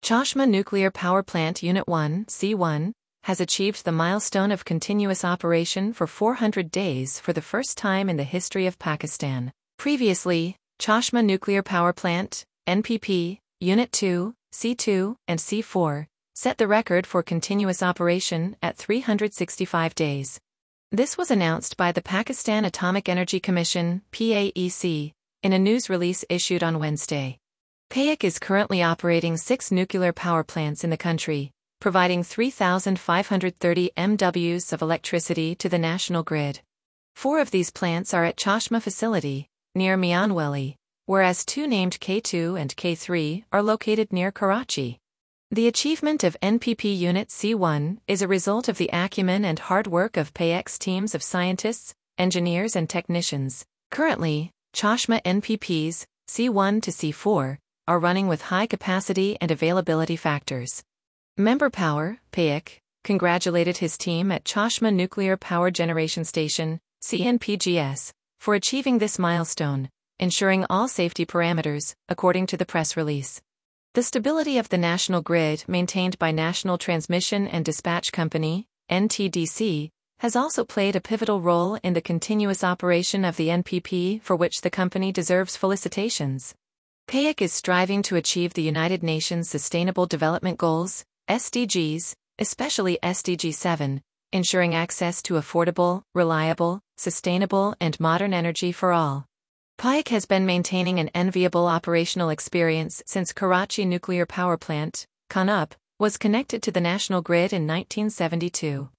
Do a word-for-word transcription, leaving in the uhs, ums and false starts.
Chashma Nuclear Power Plant Unit one, C one, has achieved the milestone of continuous operation for four hundred days for the first time in the history of Pakistan. Previously, Chashma Nuclear Power Plant, N P P, Unit two, C two, and C four, set the record for continuous operation at three hundred sixty-five days. This was announced by the Pakistan Atomic Energy Commission, P A E C, in a news release issued on Wednesday. P A E C is currently operating six nuclear power plants in the country, providing three thousand five hundred thirty megawatts of electricity to the national grid. Four of these plants are at Chashma facility, near Mianwali, whereas two named K two and K three are located near Karachi. The achievement of N P P Unit C one is a result of the acumen and hard work of P A E C's teams of scientists, engineers and technicians. Currently, Chashma N P Ps, C one to C four, are running with high capacity and availability factors. Member Power, P A E C, congratulated his team at Chashma Nuclear Power Generation Station, C N P G S, for achieving this milestone, ensuring all safety parameters, according to the press release. The stability of the national grid maintained by National Transmission and Dispatch Company, N T D C, has also played a pivotal role in the continuous operation of the N P P, for which the company deserves felicitations. P A E C is striving to achieve the United Nations Sustainable Development Goals, S D Gs, especially S D G seven, ensuring access to affordable, reliable, sustainable and modern energy for all. P A E C has been maintaining an enviable operational experience since Karachi Nuclear Power Plant, K N U P, was connected to the national grid in nineteen seventy-two.